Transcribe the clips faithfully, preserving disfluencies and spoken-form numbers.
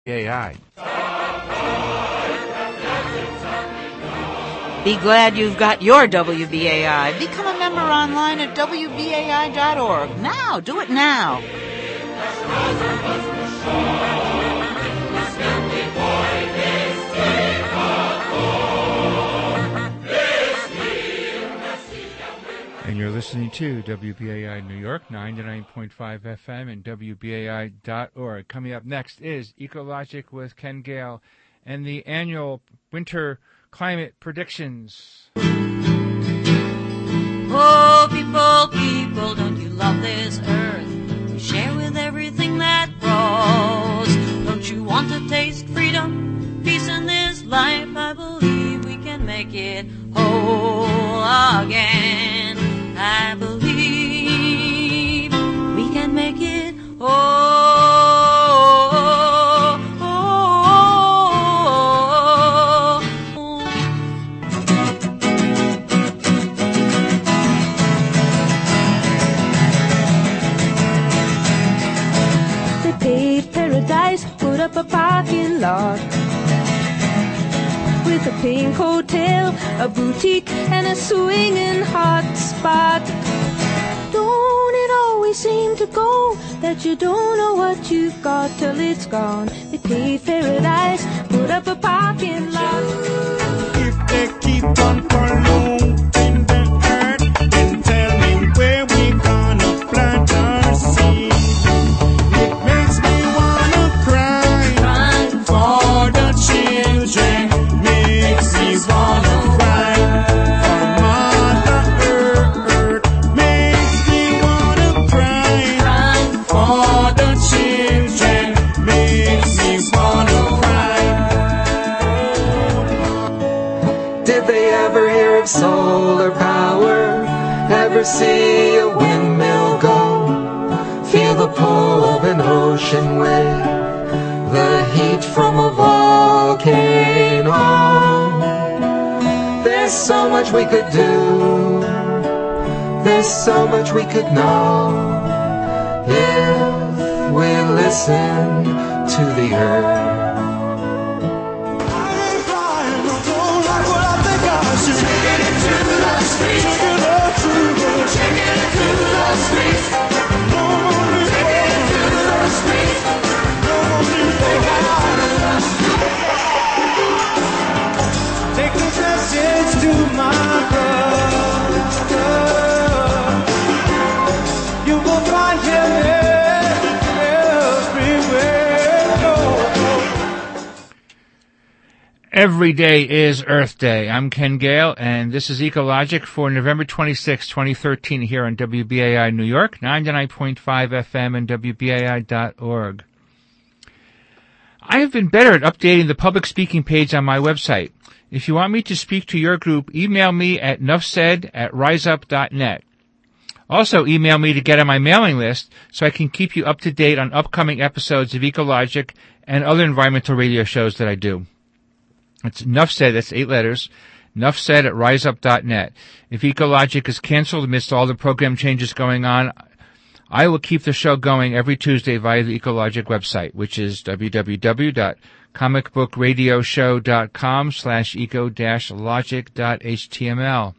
A I. Be glad you've got your W B A I. Become a member online at W B A I dot org. Now, do it now. And you're listening to W B A I New York, ninety-nine point five F M and W B A I dot org. Coming up next is Ecologic with Ken Gale and the annual winter climate predictions. Oh, people, people, don't you love this earth? We share with everything that grows. Don't you want to taste freedom, peace in this life? I believe we can make it whole again. I believe we can make it whole. They paved paradise, put up a parking lot with a pink hotel, a boutique, and a swinging hot spot. Don't it always seem to go that you don't know what you've got till it's gone? They paved paradise, put up a parking lot. If they keep on polluting the earth, then tell me where we gonna plant our seed. It makes me wanna cry, cry for the children. Makes me wanna cry for Mother Earth. Makes me wanna cry, cry for the children. Makes me wanna cry. Did they ever hear of solar power? Ever see a windmill go? Feel the pull of an ocean wave, the heat from a volcano. There's so much we could do, there's so much we could know, if we listen to the earth. Take this message to my brother. You will find him everywhere you go. Every day is Earth Day. I'm Ken Gale, and this is Ecologic for November twenty-sixth, twenty thirteen, here on W B A I New York, ninety-nine point five F M and W B A I dot org. I have been better at updating the public speaking page on my website. If you want me to speak to your group, email me at nuffsaid at riseup dot net. Also, email me to get on my mailing list so I can keep you up to date on upcoming episodes of Ecologic and other environmental radio shows that I do. It's nuffsaid, that's eight letters, nuffsaid at riseup dot net. If Ecologic is canceled amidst all the program changes going on, I will keep the show going every Tuesday via the Ecologic website, which is w w w dot comic book radio show dot com slash eco dash logic dot h t m l.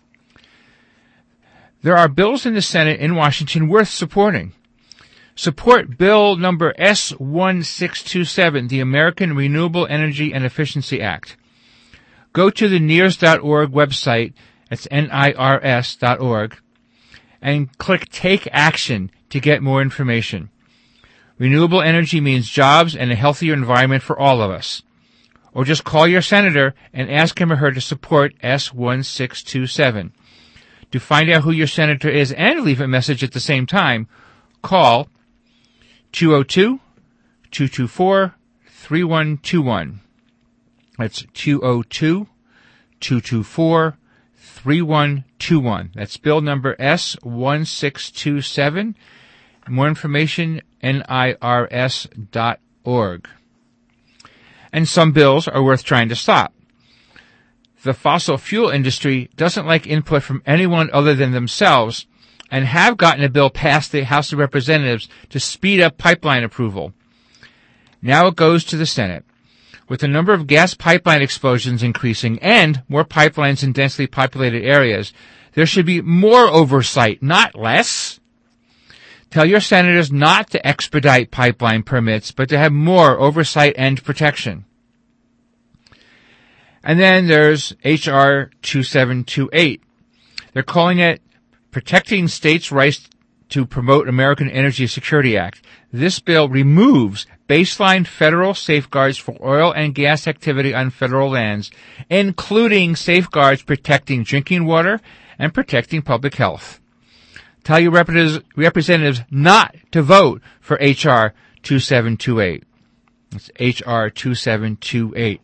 There are bills in the Senate in Washington worth supporting. Support Bill number S one six two seven, the American Renewable Energy and Efficiency Act. Go to the N I R S dot org website, that's N I R S dot org, and click Take Action to get more information. Renewable energy means jobs and a healthier environment for all of us. Or just call your senator and ask him or her to support S one six two seven. To find out who your senator is and leave a message at the same time, call two oh two, two two four, three one two one. That's two oh two, two two four, three one two one. That's bill number S one six two seven. More information, N I R S dot org. And some bills are worth trying to stop. The fossil fuel industry doesn't like input from anyone other than themselves and have gotten a bill passed the House of Representatives to speed up pipeline approval. Now it goes to the Senate. With the number of gas pipeline explosions increasing and more pipelines in densely populated areas, there should be more oversight, not less. Tell your senators not to expedite pipeline permits, but to have more oversight and protection. And then there's H R twenty-seven twenty-eight. They're calling it Protecting States' Rights to Promote American Energy Security Act. This bill removes baseline federal safeguards for oil and gas activity on federal lands, including safeguards protecting drinking water and protecting public health. Tell your representatives not to vote for H R twenty-seven twenty-eight. It's H R twenty-seven twenty-eight.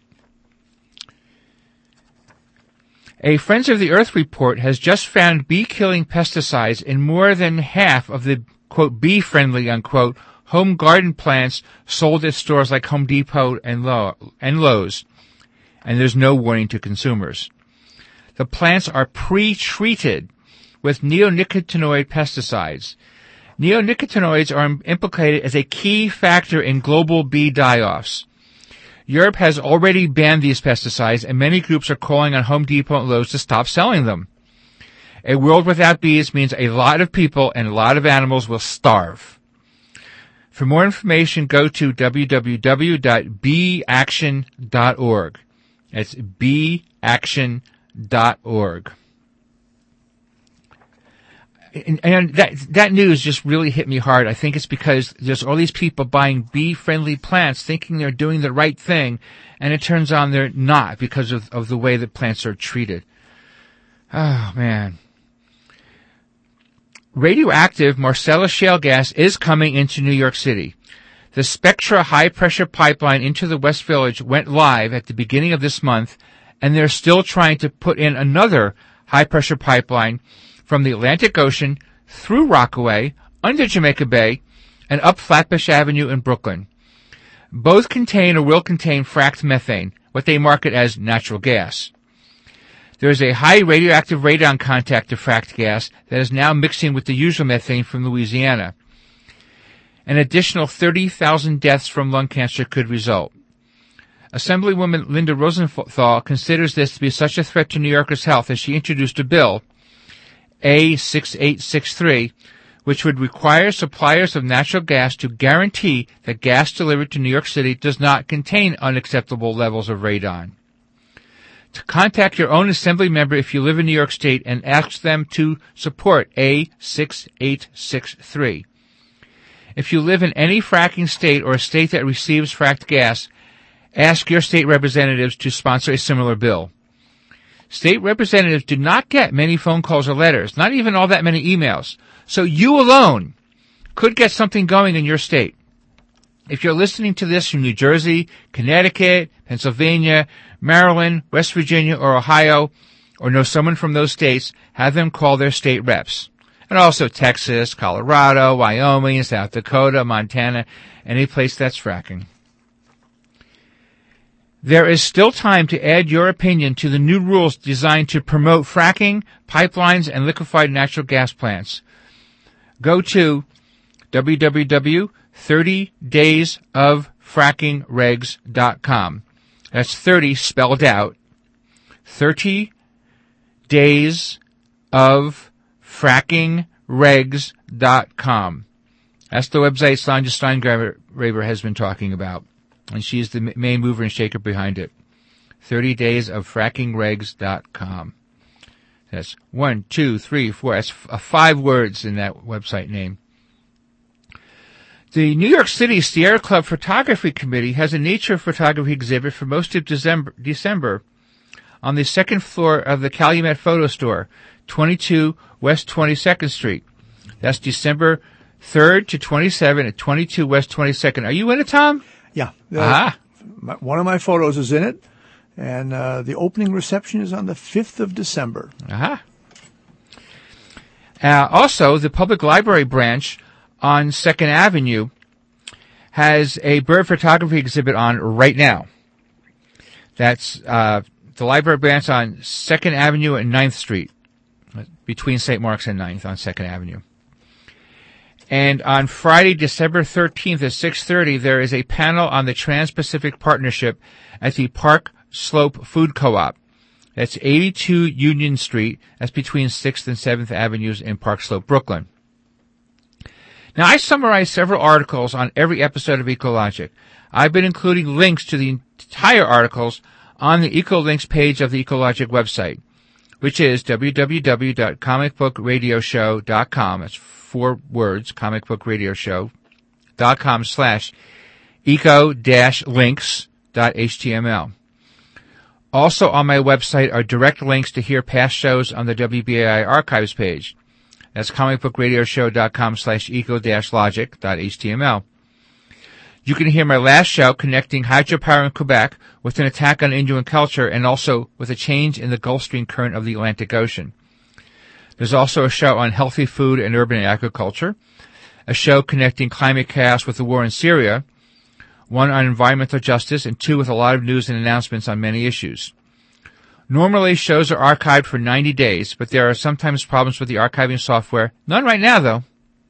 A Friends of the Earth report has just found bee-killing pesticides in more than half of the, quote, bee-friendly, unquote, home garden plants sold at stores like Home Depot and Lowe's, and there's no warning to consumers. The plants are pre-treated with neonicotinoid pesticides. Neonicotinoids are implicated as a key factor in global bee die-offs. Europe has already banned these pesticides, and many groups are calling on Home Depot and Lowe's to stop selling them. A world without bees means a lot of people and a lot of animals will starve. For more information, go to w w w dot bee action dot org. That's bee action dot org. And, and that that news just really hit me hard. I think it's because there's all these people buying bee-friendly plants thinking they're doing the right thing, and it turns out they're not because of, of the way that plants are treated. Oh, man. Radioactive Marcellus shale gas is coming into New York City. The Spectra high-pressure pipeline into the West Village went live at the beginning of this month, and they're still trying to put in another high-pressure pipeline from the Atlantic Ocean through Rockaway, under Jamaica Bay, and up Flatbush Avenue in Brooklyn. Both contain or will contain fracked methane, what they market as natural gas. There is a high radioactive radon contact to fracked gas that is now mixing with the usual methane from Louisiana. An additional thirty thousand deaths from lung cancer could result. Assemblywoman Linda Rosenthal considers this to be such a threat to New Yorkers' health that she introduced a bill, A sixty-eight sixty-three, which would require suppliers of natural gas to guarantee that gas delivered to New York City does not contain unacceptable levels of radon. To contact your own assembly member if you live in New York State and ask them to support A sixty-eight sixty-three. If you live in any fracking state or a state that receives fracked gas, ask your state representatives to sponsor a similar bill. State representatives do not get many phone calls or letters, not even all that many emails. So you alone could get something going in your state. If you're listening to this from New Jersey, Connecticut, Pennsylvania, Maryland, West Virginia, or Ohio, or know someone from those states, have them call their state reps. And also Texas, Colorado, Wyoming, South Dakota, Montana, any place that's fracking. There is still time to add your opinion to the new rules designed to promote fracking, pipelines, and liquefied natural gas plants. Go to w w w dot thirty days of fracking regs dot com. That's thirty spelled out. thirty days of fracking regs dot com. That's the website Sonja Steingraber has been talking about. And she's the main mover and shaker behind it. thirty days of fracking regs dot com. That's one, two, three, four. That's f- five words in that website name. The New York City Sierra Club Photography Committee has a nature photography exhibit for most of December, December on the second floor of the Calumet Photo Store, twenty-two West twenty-second Street. That's December third to twenty-seventh at twenty-two West twenty-second. Are you in it, Tom? Yeah. Uh, Ah. my, one of my photos is in it, and uh, the opening reception is on the fifth of December. Aha. Uh, also, the Public Library branch on second Avenue has a bird photography exhibit on right now. That's uh, the library branch on second Avenue and ninth Street, between Saint Mark's and ninth on second Avenue. And on Friday, December thirteenth at six thirty, there is a panel on the Trans-Pacific Partnership at the Park Slope Food Co-op. That's eighty-two Union Street. That's between sixth and seventh Avenues in Park Slope, Brooklyn. Now, I summarize several articles on every episode of Ecologic. I've been including links to the entire articles on the EcoLinks page of the Ecologic website, which is w w w dot comic book radio show dot com. That's four words, comic book radio show dot com slash eco dash links dot h t m l. Also on my website are direct links to hear past shows on the W B A I archives page. That's comic book radio show dot com slash eco dash logic dot h t m l. You can hear my last show connecting hydropower in Quebec with an attack on Inuit culture and also with a change in the Gulf Stream current of the Atlantic Ocean. There's also a show on healthy food and urban agriculture, a show connecting climate chaos with the war in Syria, one on environmental justice, and two with a lot of news and announcements on many issues. Normally, shows are archived for ninety days, but there are sometimes problems with the archiving software. None right now, though.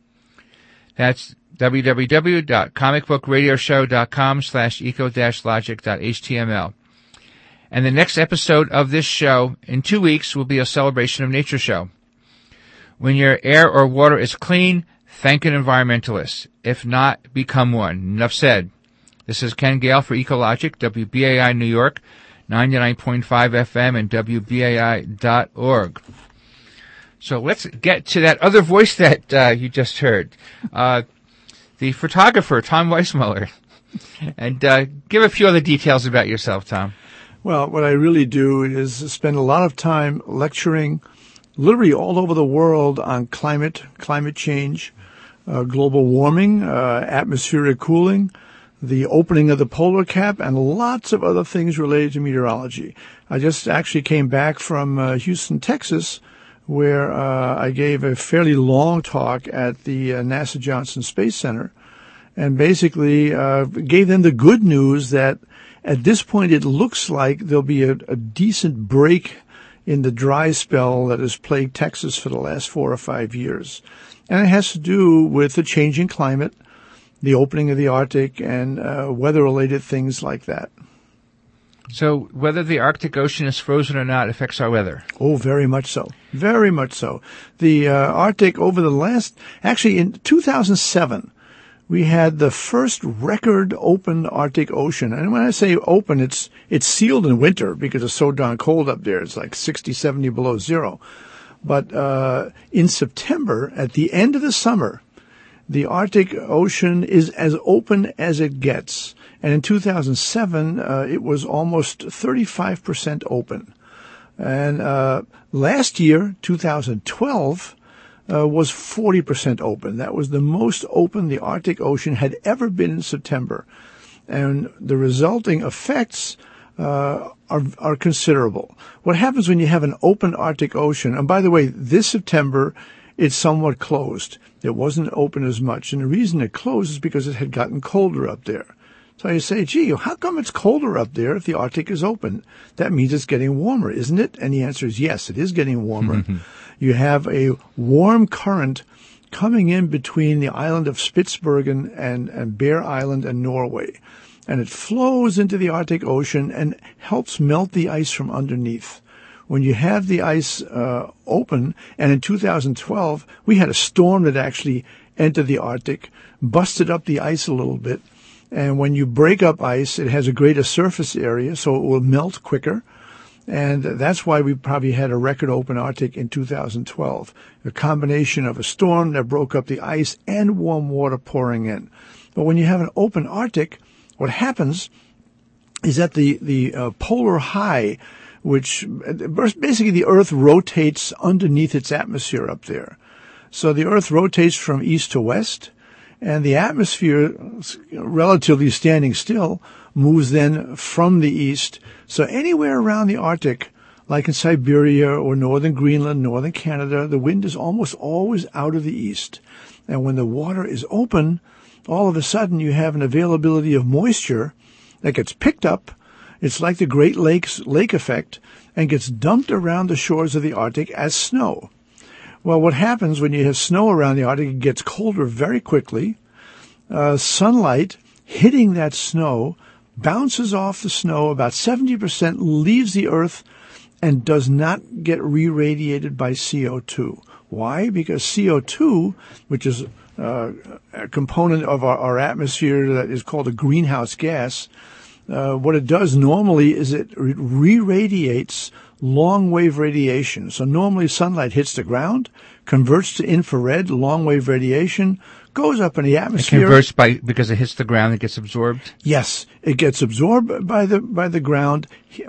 That's w w w dot comic book radio show dot com slash eco dash logic dot h t m l. And the next episode of this show in two weeks will be a celebration of nature show. When your air or water is clean, thank an environmentalist. If not, become one. Enough said. This is Ken Gale for Ecologic, W B A I New York, ninety-nine point five F M and W B A I dot org. So let's get to that other voice that uh, you just heard. Uh, the photographer, Tom Weissmuller. And uh, give a few other details about yourself, Tom. Well, what I really do is spend a lot of time lecturing literally all over the world on climate, climate change, uh, global warming, uh, atmospheric cooling, the opening of the polar cap, and lots of other things related to meteorology. I just actually came back from uh, Houston, Texas, where uh, I gave a fairly long talk at the uh, NASA Johnson Space Center, and basically uh, gave them the good news that at this point it looks like there'll be a, a decent break in the dry spell that has plagued Texas for the last four or five years. And it has to do with the changing climate, the opening of the Arctic, and uh, weather-related things like that. So whether the Arctic Ocean is frozen or not affects our weather. Oh, very much so. Very much so. The uh, Arctic over the last, actually in two thousand seven, we had the first record open Arctic Ocean. And when I say open, it's it's sealed in winter because it's so darn cold up there. It's like sixty, seventy below zero. But uh in September, at the end of the summer, the Arctic Ocean is as open as it gets. And in two thousand seven, uh, it was almost thirty-five percent open. And uh last year, two thousand twelve, uh, was forty percent open. That was the most open the Arctic Ocean had ever been in September. And the resulting effects uh are, are considerable. What happens when you have an open Arctic Ocean, and by the way, this September, it's somewhat closed. It wasn't open as much. And the reason it closed is because it had gotten colder up there. So you say, gee, how come it's colder up there if the Arctic is open? That means it's getting warmer, isn't it? And the answer is yes, it is getting warmer. You have a warm current coming in between the island of Spitsbergen and, and Bear Island and Norway. And it flows into the Arctic Ocean and helps melt the ice from underneath. When you have the ice uh, open, and in two thousand twelve, we had a storm that actually entered the Arctic, busted up the ice a little bit. And when you break up ice, it has a greater surface area, so it will melt quicker. And that's why we probably had a record open Arctic in two thousand twelve. A combination of a storm that broke up the ice and warm water pouring in. But when you have an open Arctic, what happens is that the, the uh, polar high, which basically the Earth rotates underneath its atmosphere up there. So the Earth rotates from east to west, and the atmosphere, relatively standing still, moves then from the east. So anywhere around the Arctic, like in Siberia or northern Greenland, northern Canada, the wind is almost always out of the east. And when the water is open, all of a sudden you have an availability of moisture that gets picked up. It's like the Great Lakes lake effect, and gets dumped around the shores of the Arctic as snow. Well, what happens when you have snow around the Arctic, it gets colder very quickly. Uh, sunlight hitting that snow bounces off the snow, about seventy percent leaves the Earth and does not get re-radiated by C O two. Why? Because C O two, which is uh, a component of our, our atmosphere that is called a greenhouse gas, uh, what it does normally is it re-radiates long-wave radiation. So normally sunlight hits the ground, converts to infrared, long-wave radiation, goes up in the It atmosphere. converts by because it hits the ground, it gets absorbed. Yes, it gets absorbed by the by the ground,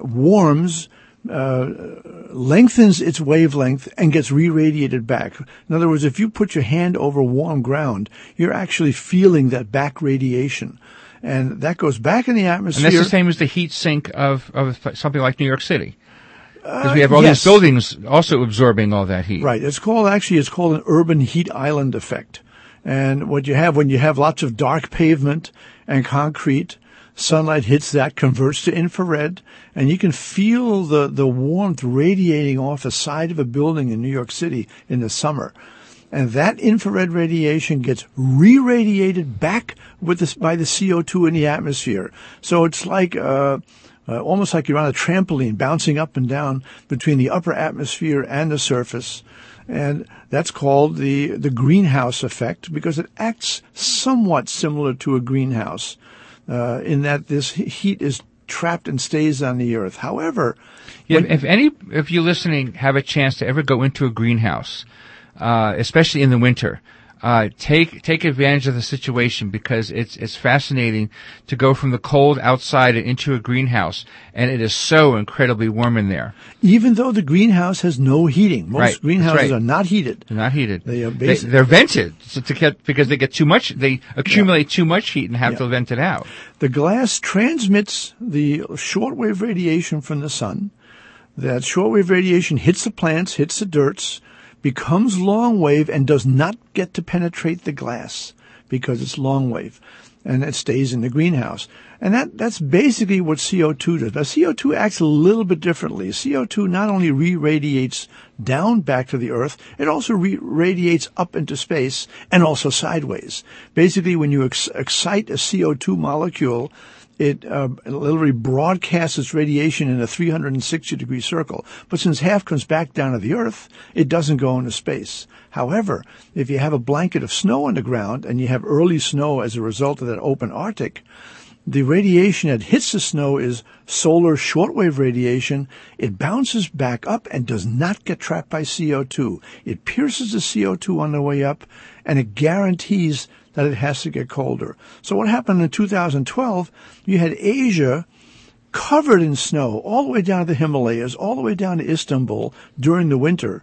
warms, uh, lengthens its wavelength, and gets re-radiated back. In other words, if you put your hand over warm ground, you're actually feeling that back radiation. And that goes back in the atmosphere. And that's the same as the heat sink of, of something like New York City. Because we have Uh, all yes. these buildings also absorbing all that heat. Right. It's called, actually, it's called an urban heat island effect. And what you have when you have lots of dark pavement and concrete, sunlight hits that, converts to infrared, and you can feel the, the warmth radiating off the side of a building in New York City in the summer. And that infrared radiation gets re-radiated back with this, by the C O two in the atmosphere. So it's like, uh, Uh, almost like you're on a trampoline bouncing up and down between the upper atmosphere and the surface. And that's called the, the greenhouse effect because it acts somewhat similar to a greenhouse uh, in that this heat is trapped and stays on the earth. However, Yeah, when- if any, if you listening have a chance to ever go into a greenhouse, uh, especially in the winter, uh, take, take advantage of the situation because it's, it's fascinating to go from the cold outside and into a greenhouse. And it is so incredibly warm in there. even though the greenhouse has no heating, most Right, that's greenhouses right. are not heated. They're not heated. They are They, basic- they're vented so to get, because they get too much, they accumulate too much heat and have Yeah. to vent it out. The glass transmits the shortwave radiation from the sun. That shortwave radiation hits the plants, hits the dirts, becomes long wave, and does not get to penetrate the glass because it's long wave, and it stays in the greenhouse. And that, that's basically what C O two does. Now, C O two acts a little bit differently. C O two not only re-radiates down back to the Earth, it also re-radiates up into space and also sideways. Basically, when you ex- excite a C O two molecule, it uh, literally broadcasts its radiation in a three hundred sixty degree circle. But since half comes back down to the Earth, it doesn't go into space. However, if you have a blanket of snow on the ground and you have early snow as a result of that open Arctic, the radiation that hits the snow is solar shortwave radiation. It bounces back up and does not get trapped by C O two. It pierces the C O two on the way up, and it guarantees that it has to get colder. So what happened in two thousand twelve, you had Asia covered in snow all the way down to the Himalayas, all the way down to Istanbul during the winter.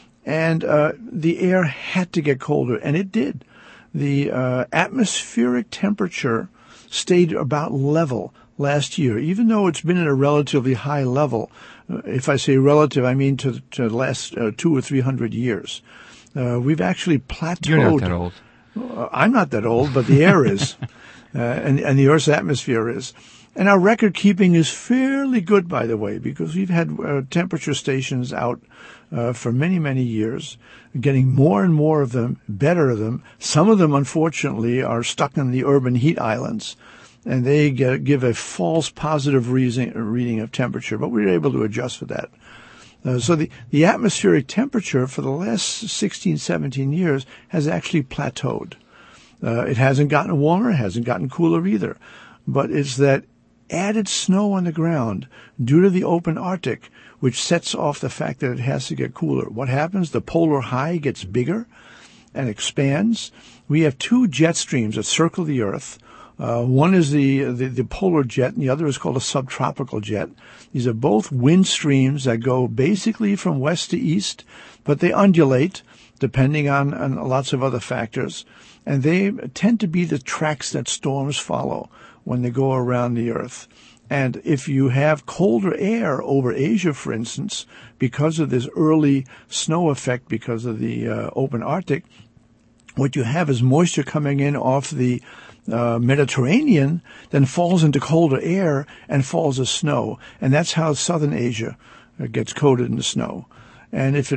And uh, the air had to get colder, and it did. The uh, atmospheric temperature stayed about level last year, even though it's been at a relatively high level. Uh, if I say relative, I mean to, to the last uh, two or three hundred years. Uh, we've actually plateaued. You're not that old. Uh, I'm not that old, but the air is, uh, and, and the Earth's atmosphere is. And our record keeping is fairly good, by the way, because we've had uh, temperature stations out uh, for many, many years, getting more and more of them, better of them. Some of them, unfortunately, are stuck in the urban heat islands, and they get, give a false positive reason, reading of temperature, but we were able to adjust for that. Uh, so the, the atmospheric temperature for the last sixteen, seventeen years has actually plateaued. Uh, it hasn't gotten warmer, it hasn't gotten cooler either. But it's that added snow on the ground due to the open Arctic, which sets off the fact that it has to get cooler. What happens? The polar high gets bigger and expands. We have two jet streams that circle the Earth. Uh, one is the, the, the polar jet, and the other is called a subtropical jet. These are both wind streams that go basically from west to east, but they undulate depending on, on lots of other factors. And they tend to be the tracks that storms follow when they go around the Earth. And if you have colder air over Asia, for instance, because of this early snow effect, because of the uh, open Arctic, what you have is moisture coming in off the uh, Mediterranean, then falls into colder air and falls as snow. And that's how southern Asia uh, gets coated in the snow. And if it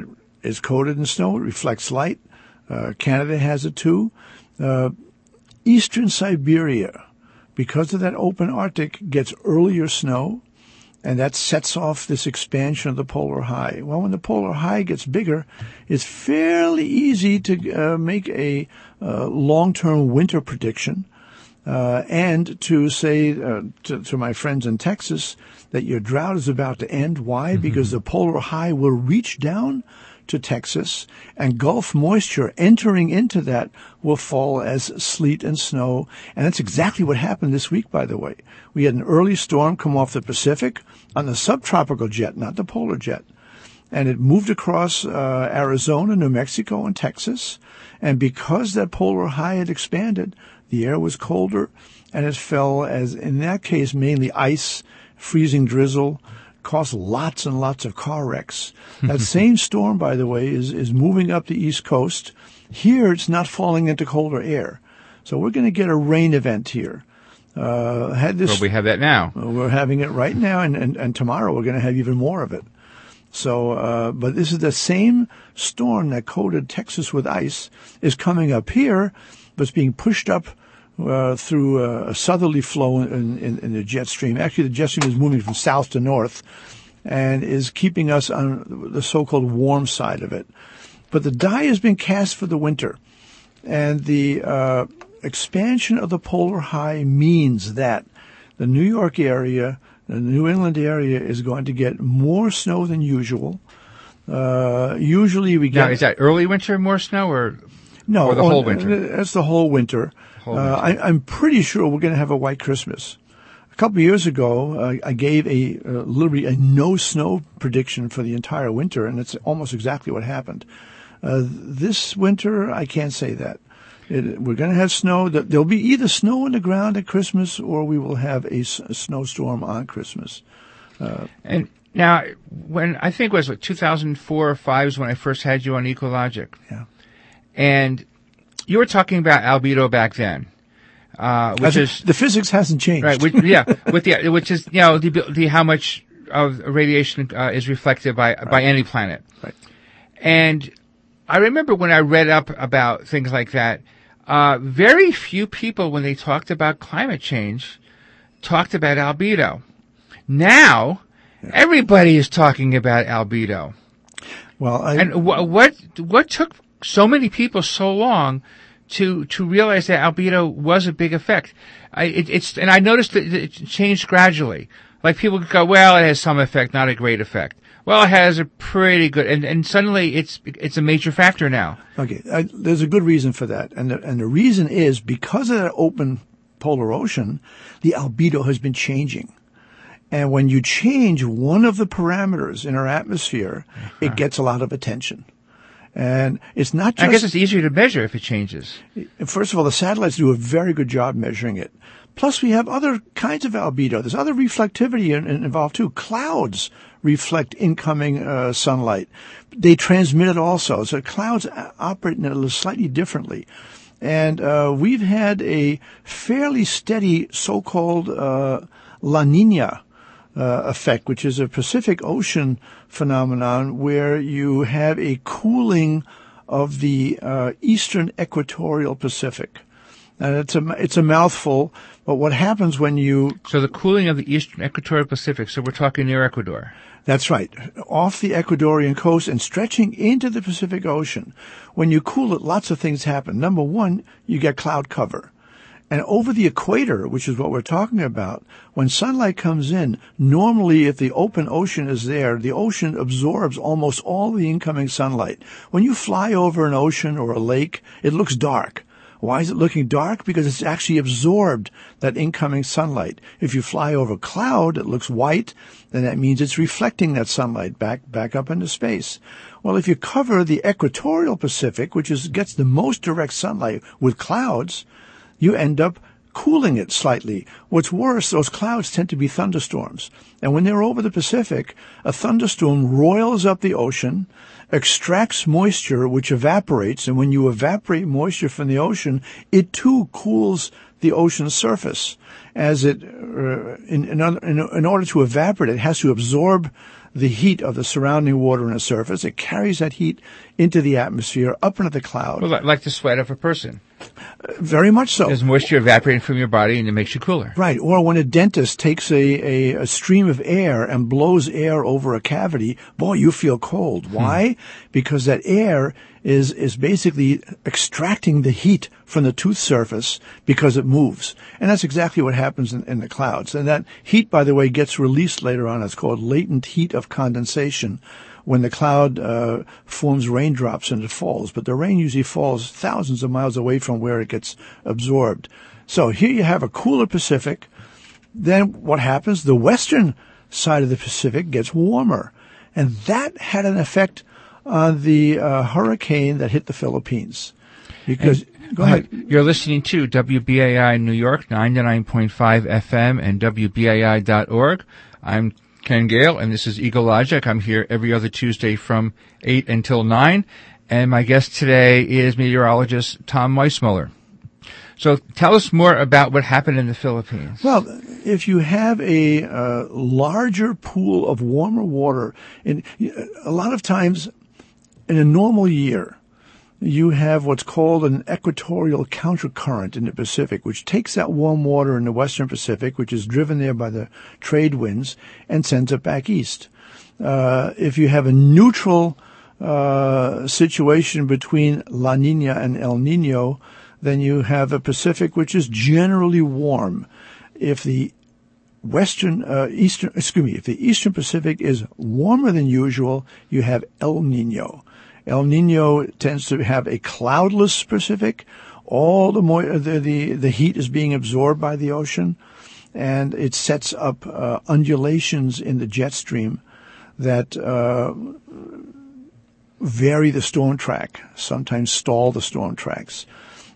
is coated in snow. It reflects light. Uh, Canada has it too. Uh, Eastern Siberia, because of that open Arctic, gets earlier snow, and that sets off this expansion of the polar high. Well, when the polar high gets bigger, it's fairly easy to uh, make a uh, long-term winter prediction uh, and to say uh, to, to my friends in Texas that your drought is about to end. Why? Mm-hmm. Because the polar high will reach down to Texas, and Gulf moisture entering into that will fall as sleet and snow. And that's exactly what happened this week, by the way. We had an early storm come off the Pacific on the subtropical jet, not the polar jet. And it moved across uh, Arizona, New Mexico, and Texas. And because that polar high had expanded, the air was colder, and it fell as, in that case, mainly ice, freezing drizzle, caused lots and lots of car wrecks. That same storm, by the way, is, is moving up the East Coast. Here, it's not falling into colder air. So we're going to get a rain event here. Uh, had this, well, we have that now. We're having it right now, and, and, and tomorrow we're going to have even more of it. So, uh, but this is the same storm that coated Texas with ice is coming up here, but it's being pushed up Uh, through uh, a southerly flow in, in, in the jet stream. Actually, the jet stream is moving from south to north and is keeping us on the so-called warm side of it. But the die has been cast for the winter, and the uh, expansion of the polar high means that the New York area, the New England area, is going to get more snow than usual. Uh, usually we get... Now, is that early winter more snow, or, no, or the on, whole winter? That's the whole winter. Uh, I, I'm pretty sure we're going to have a white Christmas. A couple of years ago, uh, I gave a uh, literally a no snow prediction for the entire winter, and it's almost exactly what happened. Uh, this winter, I can't say that. It, we're going to have snow. There'll be either snow on the ground at Christmas, or we will have a, a snowstorm on Christmas. Uh, and now, when I think it was like two thousand four or five is when I first had you on Ecologic. Yeah. And you were talking about albedo back then, uh, which is the physics hasn't changed, right? Which, yeah, with the which is you know the, the how much of radiation uh, is reflected by right. by any planet, right? And I remember when I read up about things like that, uh, very few people when they talked about climate change talked about albedo. Now yeah. everybody is talking about albedo. Well, I, and wh- what what took so many people so long to to realize that albedo was a big effect. I, it, it's and I noticed that it changed gradually. Like people go, well, it has some effect, not a great effect. Well, it has a pretty good, and, and suddenly it's it's a major factor now. Okay, I, there's a good reason for that, and the, and the reason is because of that open polar ocean, the albedo has been changing. And when you change one of the parameters in our atmosphere, uh-huh. it gets a lot of attention. And it's not just... I guess it's easier to measure if it changes. First of all, the satellites do a very good job measuring it. Plus, we have other kinds of albedo. There's other reflectivity in, in, involved, too. Clouds reflect incoming uh, sunlight. They transmit it also. So clouds operate in it slightly differently. And uh, we've had a fairly steady so-called uh, La Nina Uh, effect, which is a Pacific Ocean phenomenon where you have a cooling of the uh, eastern equatorial Pacific. And it's a, it's a mouthful, but what happens when you... So the cooling of the eastern equatorial Pacific, so we're talking near Ecuador. That's right. Off the Ecuadorian coast and stretching into the Pacific Ocean. When you cool it, lots of things happen. Number one, you get cloud cover. And over the equator, which is what we're talking about, when sunlight comes in, normally if the open ocean is there, the ocean absorbs almost all the incoming sunlight. When you fly over an ocean or a lake, it looks dark. Why is it looking dark? Because it's actually absorbed that incoming sunlight. If you fly over a cloud, it looks white, then that means it's reflecting that sunlight back, back up into space. Well, if you cover the equatorial Pacific, which is, gets the most direct sunlight with clouds, you end up cooling it slightly. What's worse, those clouds tend to be thunderstorms. And when they're over the Pacific, a thunderstorm roils up the ocean, extracts moisture, which evaporates. And when you evaporate moisture from the ocean, it too cools the ocean's surface. As it, uh, in, in, in, in order to evaporate, it has to absorb the heat of the surrounding water on the surface. It carries that heat into the atmosphere, up into the cloud. Well, like the sweat of a person. Uh, very much so. There's moisture evaporating from your body, and it makes you cooler. Right. Or when a dentist takes a, a, a stream of air and blows air over a cavity, boy, you feel cold. Why? Hmm. Because that air is is basically extracting the heat from the tooth surface because it moves. And that's exactly what happens in, in the clouds. And that heat, by the way, gets released later on. It's called latent heat of condensation when the cloud uh, forms raindrops and it falls. But the rain usually falls thousands of miles away from where it gets absorbed. So here you have a cooler Pacific. Then what happens? The western side of the Pacific gets warmer. And that had an effect on the uh, hurricane that hit the Philippines. Because, and, go ahead. Uh, you're listening to W B A I New York, ninety-nine point five F M and W B A I dot org. I'm Ken Gale, and this is Eagle Logic. I'm here every other Tuesday from eight until nine. And my guest today is meteorologist Tom Weissmuller. So tell us more about what happened in the Philippines. Well, if you have a uh, larger pool of warmer water, in, a lot of times in a normal year, you have what's called an equatorial countercurrent in the Pacific, which takes that warm water in the western Pacific, which is driven there by the trade winds, and sends it back east. Uh, if you have a neutral uh, situation between La Nina and El Nino, then you have a Pacific which is generally warm. If the western, uh, eastern, excuse me, if the eastern Pacific is warmer than usual, you have El Nino. El Nino tends to have a cloudless Pacific. All the, mo- the the the heat is being absorbed by the ocean, and it sets up uh, undulations in the jet stream that uh, vary the storm track, sometimes stall the storm tracks.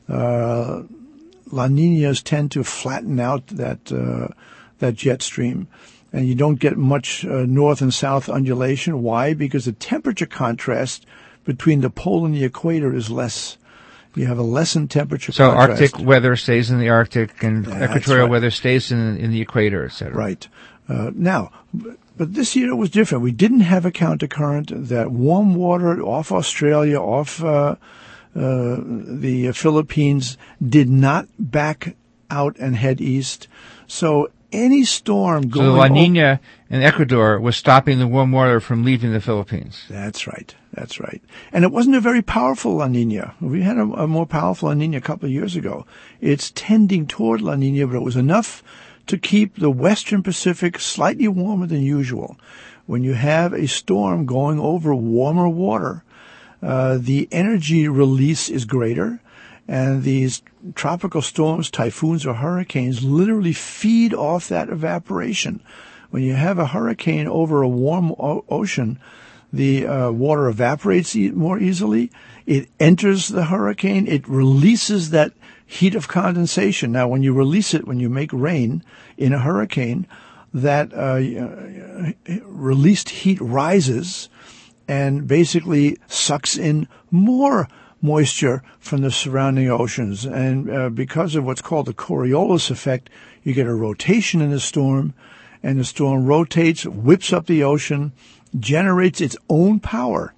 Uh, La Ninas tend to flatten out that uh, that jet stream, and you don't get much uh, north and south undulation. Why? Because the temperature contrast between the pole and the equator is less. You have a lessened temperature so contrast. So Arctic weather stays in the Arctic, and That's equatorial right. weather stays in, in the equator, et cetera. Right. Uh, now, but this year it was different. We didn't have a countercurrent. That warm water off Australia, off uh, uh, the Philippines, did not back out and head east. So any storm going... So the La Nina in Ecuador was stopping the warm water from leaving the Philippines. That's right. That's right. And it wasn't a very powerful La Nina. We had a, a more powerful La Nina a couple of years ago. It's tending toward La Nina, but it was enough to keep the western Pacific slightly warmer than usual. When you have a storm going over warmer water, uh, the energy release is greater, and these tropical storms, typhoons, or hurricanes literally feed off that evaporation. When you have a hurricane over a warm o- ocean, the uh, water evaporates e- more easily. It enters the hurricane. It releases that heat of condensation. Now, when you release it, when you make rain in a hurricane, that uh, uh, released heat rises and basically sucks in more moisture from the surrounding oceans. And uh, because of what's called the Coriolis effect, you get a rotation in the storm, and the storm rotates, whips up the ocean, generates its own power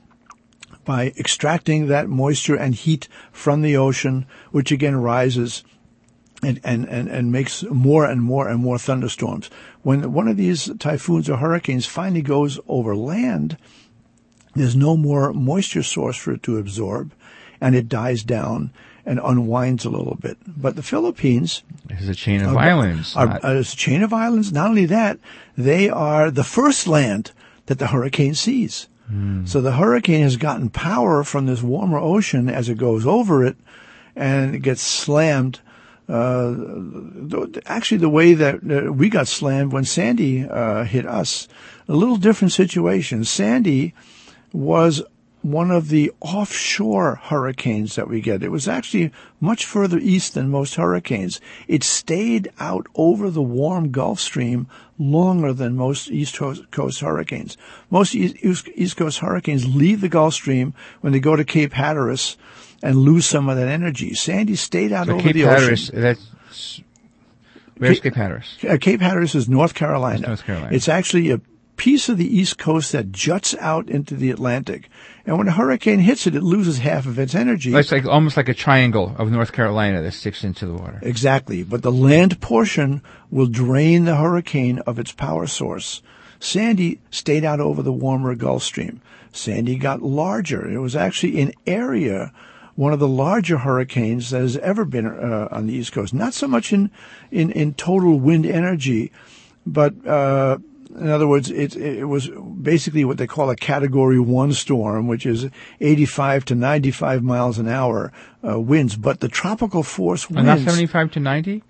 by extracting that moisture and heat from the ocean, which again rises and, and, and, and makes more and more and more thunderstorms. When one of these typhoons or hurricanes finally goes over land, there's no more moisture source for it to absorb, and it dies down and unwinds a little bit. But the Philippines... It's a chain of are, islands. Are, are, it's a chain of islands. Not only that, they are the first land that the hurricane sees. Mm. So the hurricane has gotten power from this warmer ocean as it goes over it, and it gets slammed. Uh, actually, the way that uh, we got slammed when Sandy uh, hit us, a little different situation. Sandy was one of the offshore hurricanes that we get. It was actually much further east than most hurricanes. It stayed out over the warm Gulf Stream longer than most East Coast hurricanes. Most East Coast hurricanes leave the Gulf Stream when they go to Cape Hatteras and lose some of that energy. Sandy stayed out so over Cape the Hatteras, ocean. That's Where's Cape Hatteras? Uh, Cape Hatteras is North Carolina. That's North Carolina. It's actually a piece of the East Coast that juts out into the Atlantic. And when a hurricane hits it, it loses half of its energy. It's like almost like a triangle of North Carolina that sticks into the water. Exactly. But the land portion will drain the hurricane of its power source. Sandy stayed out over the warmer Gulf Stream. Sandy got larger. It was actually in area one of the larger hurricanes that has ever been uh, on the East Coast. Not so much in, in, in total wind energy, but uh, in other words, it, it was basically what they call a Category one storm, which is eighty-five to ninety-five miles an hour uh, winds. But the tropical force winds... And not seventy-five to ninety?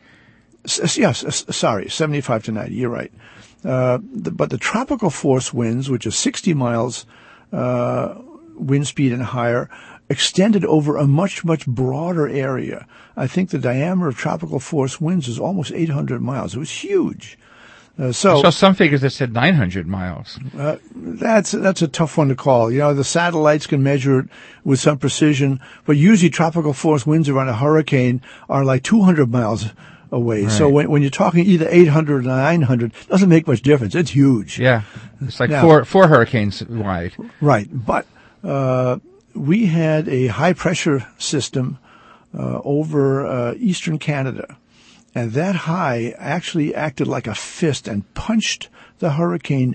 S- yes, s- sorry, seventy-five to ninety, you're right. Uh, the, but the tropical force winds, which is sixty miles uh, wind speed and higher, extended over a much, much broader area. I think the diameter of tropical force winds is almost eight hundred miles. It was huge. Uh, so I saw some figures that said nine hundred miles. Uh, that's that's a tough one to call. You know, the satellites can measure it with some precision, but usually tropical force winds around a hurricane are like two hundred miles away. Right. So when when you're talking either eight hundred or nine hundred, it doesn't make much difference. It's huge. Yeah, it's like Now, four four hurricanes wide. Right, but uh, we had a high pressure system uh, over uh, eastern Canada. And that high actually acted like a fist and punched the hurricane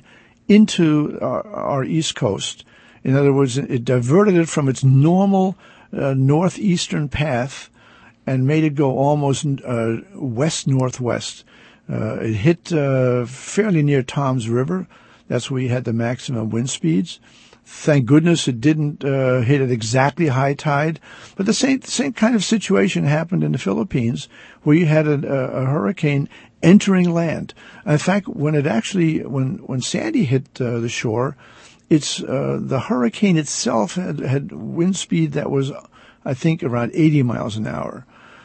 into our, our East Coast. In other words, it diverted it from its normal uh, northeastern path and made it go almost uh, west-northwest. Uh, it hit uh, fairly near Toms River. That's where we had the maximum wind speeds. Thank goodness it didn't uh, hit at exactly high tide. But the same same kind of situation happened in the Philippines, where you had a, a, a hurricane entering land. In fact, when it actually when when Sandy hit uh, the shore, it's uh, the hurricane itself had, had wind speed that was, I think, around eighty miles an hour.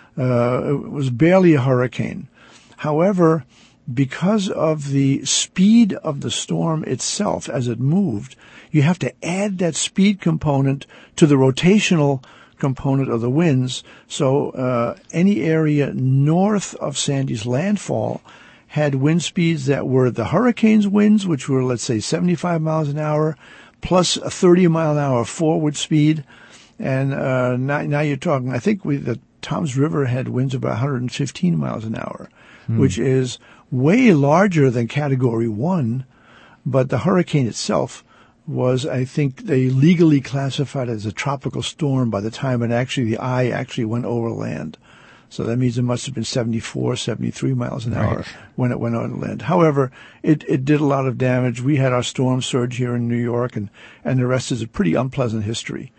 Uh, it was barely a hurricane. However, because of the speed of the storm itself as it moved, you have to add that speed component to the rotational component of the winds. So uh, any area north of Sandy's landfall had wind speeds that were the hurricane's winds, which were, let's say, seventy-five miles an hour, plus a thirty mile an hour forward speed. And uh, now, now you're talking, I think we, the Toms River had winds of about one hundred fifteen miles an hour, hmm. which is way larger than Category one, but the hurricane itself was, I think, they legally classified it as a tropical storm by the time it actually, the eye actually went over land. So that means it must have been seventy-four, seventy-three miles an hour right. when it went over land. However, it, it did a lot of damage. We had our storm surge here in New York, and, and the rest is a pretty unpleasant history.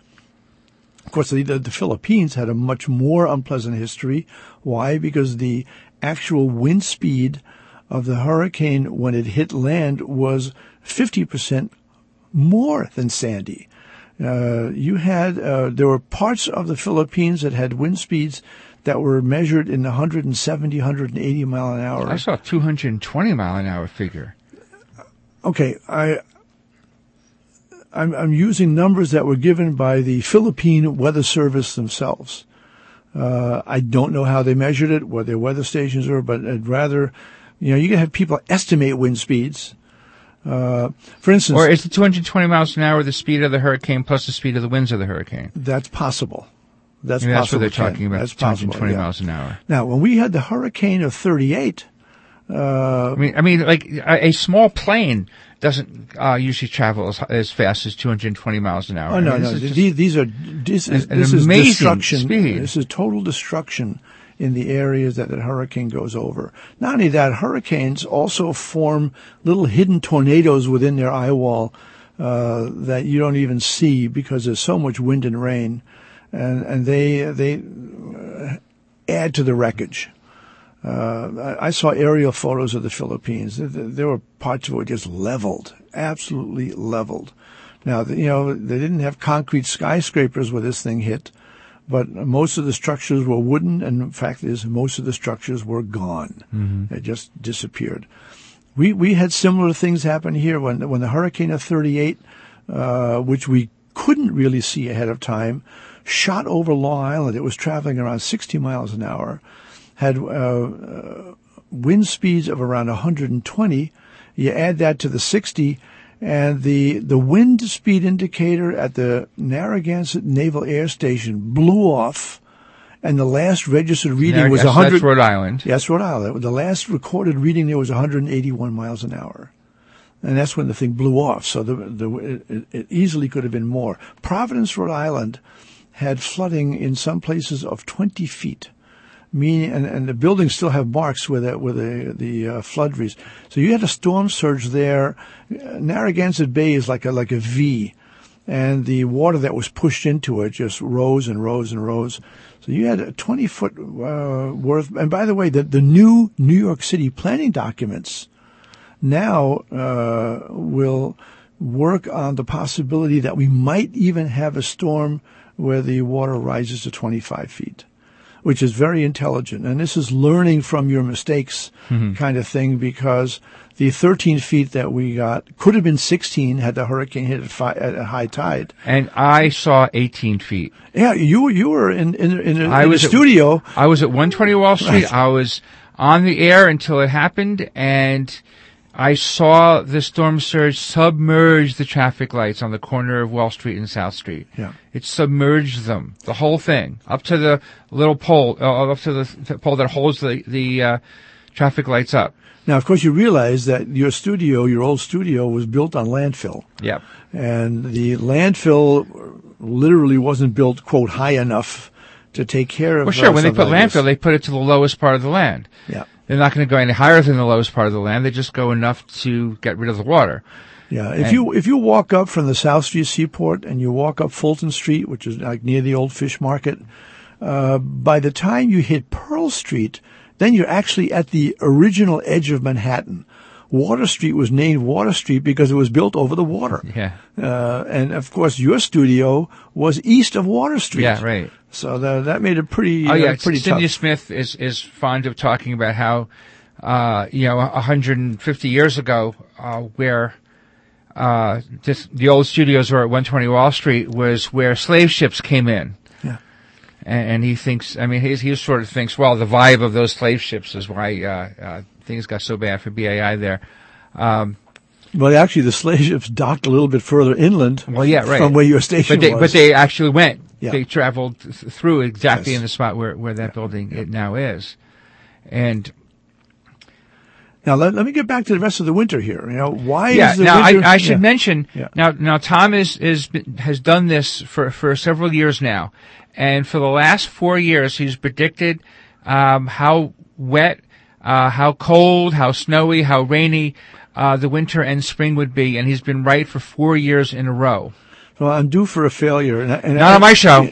Of course, the, the Philippines had a much more unpleasant history. Why? Because the actual wind speed of the hurricane when it hit land was fifty percent more than Sandy. Uh, you had, uh, there were parts of the Philippines that had wind speeds that were measured in the one hundred seventy, one hundred eighty mile an hour. I saw a two hundred twenty mile an hour figure. Okay, I, I'm, I'm using numbers that were given by the Philippine Weather Service themselves. Uh, I don't know how they measured it, what their weather stations are, but I'd rather, you know, you can have people estimate wind speeds. Uh, for instance, or is the two hundred twenty miles an hour the speed of the hurricane plus the speed of the winds of the hurricane? That's possible. That's I mean, possible. That's what they're talking about. That's two hundred twenty yeah. miles an hour. Now, when we had the hurricane of thirty-eight, uh, I mean, I mean, like a, a small plane doesn't uh, usually travel as, as fast as two hundred twenty miles an hour. Oh no, I mean, no, these, these are this is an this is amazing destruction. Speed. This is total destruction in the areas that the hurricane goes over. Not only that, hurricanes also form little hidden tornadoes within their eye wall uh, that you don't even see because there's so much wind and rain, and and they they add to the wreckage. Uh, I saw aerial photos of the Philippines. There were parts of it just leveled, absolutely leveled. Now, you know, they didn't have concrete skyscrapers where this thing hit, but most of the structures were wooden, and in fact is most of the structures were gone. Mm-hmm. They just disappeared. We we had similar things happen here when when the hurricane of thirty-eight, uh, which we couldn't really see ahead of time, shot over Long Island. It was traveling around sixty miles an hour. had uh, uh, wind speeds of around one hundred twenty. You add that to the sixty, and the the wind speed indicator at the Narragansett Naval Air Station blew off, and the last registered reading There- was that's- one hundred. That's Rhode Island. Yes, Rhode Island. The last recorded reading there was one hundred eighty-one miles an hour. And that's when the thing blew off. So the, the, it, it easily could have been more. Providence, Rhode Island had flooding in some places of twenty feet. Meaning, and, and the buildings still have marks where the, where the, the uh, flood reached. So you had a storm surge there. Narragansett Bay is like a, like a V. And the water that was pushed into it just rose and rose and rose. So you had a twenty foot uh, worth. And by the way, the, the new New York City planning documents now uh, will work on the possibility that we might even have a storm where the water rises to twenty-five feet, which is very intelligent. And this is learning from your mistakes Mm-hmm. kind of thing, because the thirteen feet that we got could have been sixteen had the hurricane hit at, fi- at a high tide. And I saw eighteen feet. Yeah, you were you were in in, in, a, I in was the at- studio. I was at one twenty Wall Street. Right. I was on the air until it happened, and I saw the storm surge submerge the traffic lights on the corner of Wall Street and South Street. Yeah. It submerged them, the whole thing, up to the little pole, uh, up to the th- pole that holds the, the uh, traffic lights up. Now, of course, you realize that your studio, your old studio, was built on landfill. Yep. And the landfill literally wasn't built, quote, high enough to take care of. Well, sure, uh, when they put something like landfill, this. they put it to the lowest part of the land. Yeah. They're not going to go any higher than the lowest part of the land. They just go enough to get rid of the water. Yeah. If And- you if you walk up from the South Street Seaport and you walk up Fulton Street, which is like near the old fish market, uh, by the time you hit Pearl Street, then you're actually at the original edge of Manhattan. Water Street was named Water Street because it was built over the water. Yeah. Uh, and of course, your studio was east of Water Street. Yeah, right. So the, that made it pretty, Oh, yeah. uh, pretty Cynthia tough. Smith is, is fond of talking about how, uh, you know, one hundred fifty years ago, uh, where, uh, this, the old studios were at one twenty Wall Street was where slave ships came in. Yeah. And, and he thinks, I mean, he, he sort of thinks, well, the vibe of those slave ships is why, uh, uh, things got so bad for B A I there. Um, Well, actually, the slave ships docked a little bit further inland. Well, yeah, right. From where your station but they, was. but they actually went. Yeah. They traveled th- through exactly Yes. in the spot where, where that building it now is. And Now, let, let me get back to the rest of the winter here. You know, why yeah, is the now winter... I, I should yeah. mention Yeah. now. Now Tom is is been- has done this for for several years now, and for the last four years he's predicted um, how wet, uh, how cold, how snowy, how rainy uh, the winter and spring would be, and he's been right for four years in a row. Well, I'm due for a failure. And, and Not on my show.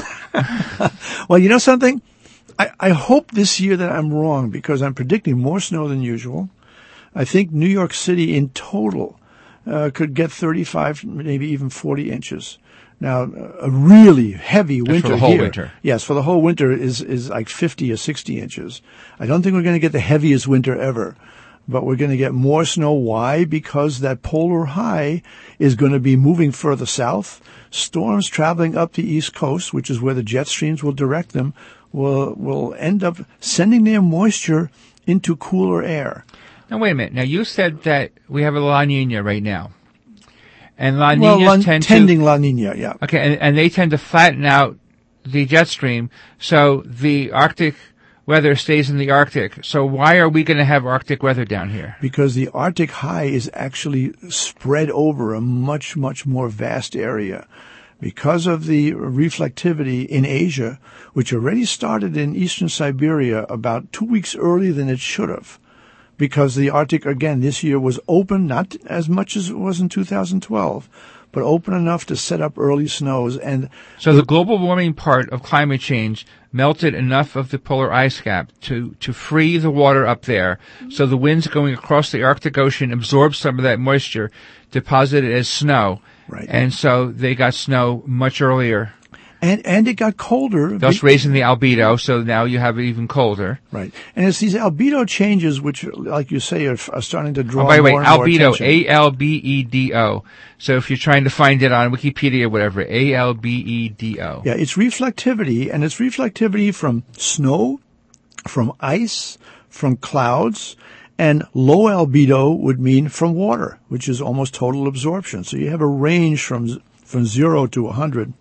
Well, you know something? I, I hope this year that I'm wrong, because I'm predicting more snow than usual. I think New York City in total uh, could get thirty-five, maybe even forty inches. Now, a really heavy for winter the whole here. winter. Yes, for the whole winter is, is like fifty or sixty inches. I don't think we're going to get the heaviest winter ever, but we're going to get more snow. Why? Because that polar high is going to be moving further south. Storms traveling up the East Coast, which is where the jet streams will direct them, will will end up sending their moisture into cooler air. Now wait a minute. Now you said that we have a La Nina right now, and La Well, Ninas La- tend tending to La Nina, yeah. okay, and, and they tend to flatten out the jet stream, so the Arctic weather stays in the Arctic. So why are we going to have Arctic weather down here? Because the Arctic high is actually spread over a much, much more vast area. Because of the reflectivity in Asia, which already started in eastern Siberia about two weeks earlier than it should have. Because the Arctic, again, this year was open, not as much as it was in two thousand twelve, but open enough to set up early snows. And So the global warming part of climate change melted enough of the polar ice cap to, to free the water up there. So the winds going across the Arctic Ocean absorb some of that moisture, deposit it as snow. Right. And so they got snow much earlier, and, and it got colder. thus be- raising the albedo. So now you have it even colder. Right. And it's these albedo changes, which, like you say, are, are starting to draw Oh, by the way, more and more albedo, attention. A L B E D O. So if you're trying to find it on Wikipedia or whatever, A L B E D O. Yeah, it's reflectivity, and it's reflectivity from snow, from ice, from clouds, and low albedo would mean from water, which is almost total absorption. So you have a range from from zero to one hundred.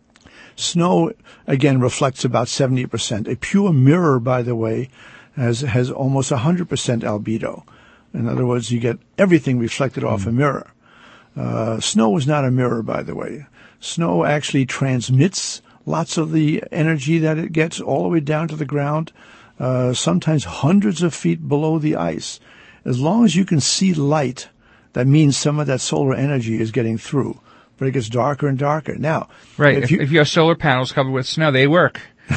Snow, again, reflects about seventy percent. A pure mirror, by the way, has has almost one hundred percent albedo. In other words, you get everything reflected off a mirror. Uh, snow is not a mirror, by the way. Snow actually transmits lots of the energy that it gets all the way down to the ground, uh, sometimes hundreds of feet below the ice. As long as you can see light, that means some of that solar energy is getting through. But it gets darker and darker. Now, right. If If you, if you have solar panels covered with snow, they work.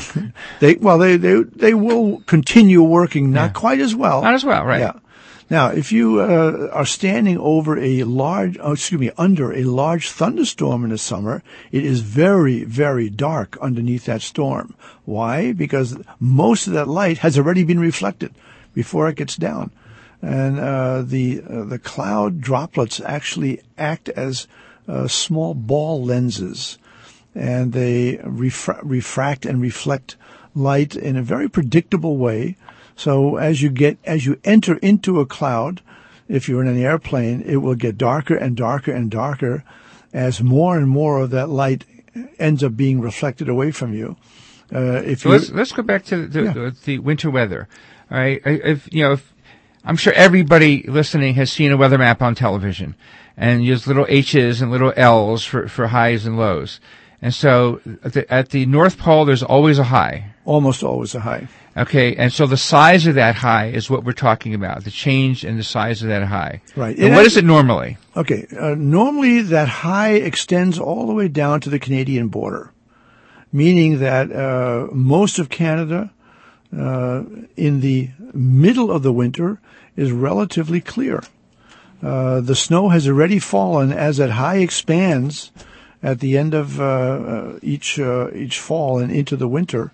they well, they they they will continue working, not Yeah. quite as well. Not as well, right. Yeah. Now, if you uh, are standing over a large, oh, excuse me, under a large thunderstorm in the summer, it is very, very dark underneath that storm. Why? Because most of that light has already been reflected before it gets down, and uh, the uh, the cloud droplets actually act as uh, small ball lenses, and they refra- refract and reflect light in a very predictable way. So as you get, as you enter into a cloud, if you're in an airplane, it will get darker and darker and darker as more and more of that light ends up being reflected away from you. Uh, if So you, let's let's go back to the, Yeah. the, the winter weather. All right, I- if you know, if, I'm sure everybody listening has seen a weather map on television, and there's little H's and little L's for for highs and lows. And so at the, at the North Pole, there's always a high. almost always a high. Okay, and so the size of that high is what we're talking about, the change in the size of that high. Right. And It what actu- is it normally? Okay, uh, normally that high extends all the way down to the Canadian border, meaning that uh, most of Canada uh, in the middle of the winter is relatively clear. Uh, the snow has already fallen as that high expands at the end of uh, uh, each uh, each fall and into the winter.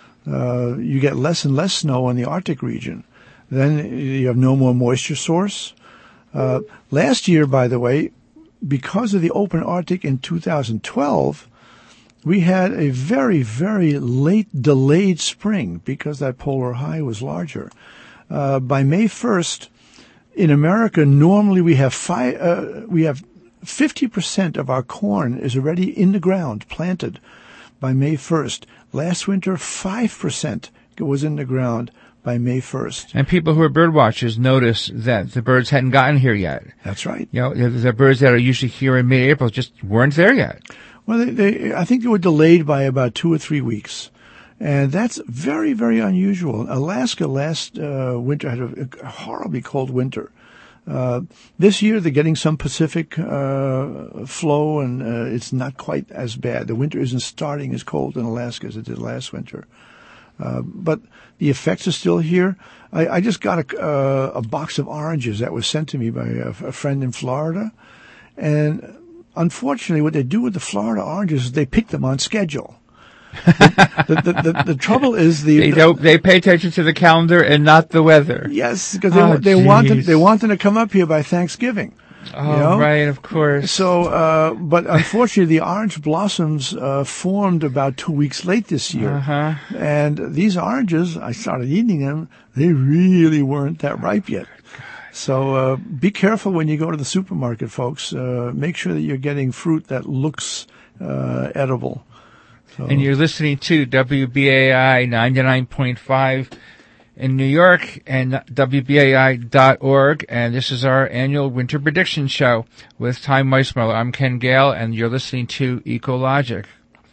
Uh, you get less and less snow in the Arctic region. Then you have no more moisture source. Uh, last year, by the way, because of the open Arctic in two thousand twelve, we had a very, very late delayed spring because that polar high was larger. Uh, by May first, in America, normally we have five, uh, we have fifty percent of our corn is already in the ground, planted by May first. Last winter, five percent was in the ground by May first. And people who are bird watchers notice that the birds hadn't gotten here yet. That's right. You know, the, the birds that are usually here in mid-April just weren't there yet. Well, they, they, I think they were delayed by about two or three weeks. And that's very, very unusual. Alaska last uh, winter had a, a horribly cold winter. Uh, this year they're getting some Pacific uh, flow, and uh, it's not quite as bad. The winter isn't starting as cold in Alaska as it did last winter. Uh, but the effects are still here. I, I just got a, uh, a box of oranges that was sent to me by a, a friend in Florida. And unfortunately, what they do with the Florida oranges is they pick them on schedule. the, the, the, the, the trouble is the, They the don't. They pay attention to the calendar and not the weather. yes, because they, Oh, they want them, geez. they want them to come up here by Thanksgiving. Oh, you know? right, of course. So, uh, but unfortunately, the orange blossoms uh, formed about two weeks late this year. Uh-huh. And these oranges, I started eating them, they really weren't that ripe yet. So uh, be careful when you go to the supermarket, folks. Uh, make sure that you're getting fruit that looks uh, edible. So, And you're listening to W B A I ninety-nine point five in New York and W B A I dot org. And this is our annual winter prediction show with Time Weissmuller. I'm Ken Gale, and you're listening to Ecologic.